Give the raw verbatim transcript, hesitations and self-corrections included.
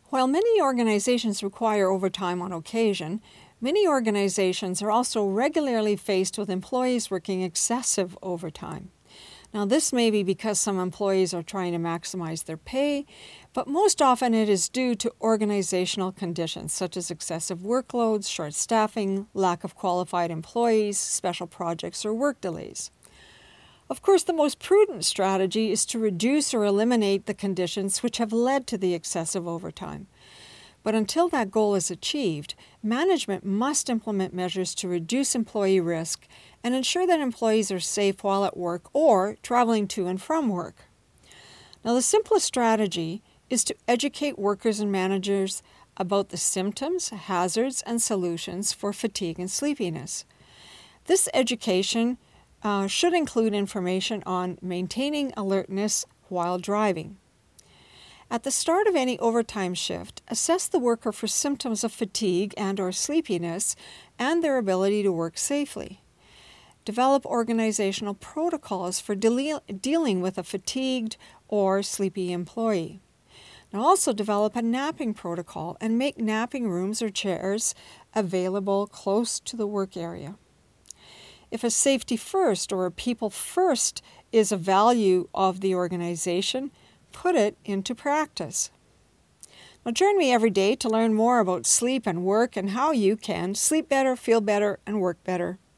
While many organizations require overtime on occasion, many organizations are also regularly faced with employees working excessive overtime. Now, this may be because some employees are trying to maximize their pay, but most often it is due to organizational conditions such as excessive workloads, short staffing, lack of qualified employees, special projects, or work delays. Of course, the most prudent strategy is to reduce or eliminate the conditions which have led to the excessive overtime. But until that goal is achieved, management must implement measures to reduce employee risk and ensure that employees are safe while at work or traveling to and from work. Now, the simplest strategy is to educate workers and managers about the symptoms, hazards, and solutions for fatigue and sleepiness. This education uh, should include information on maintaining alertness while driving. At the start of any overtime shift, assess the worker for symptoms of fatigue and or sleepiness and their ability to work safely. Develop organizational protocols for de- dealing with a fatigued or sleepy employee. Now also develop a napping protocol and make napping rooms or chairs available close to the work area. If a safety first or a people first is a value of the organization, put it into practice. Now join me every day to learn more about sleep and work and how you can sleep better, feel better, and work better.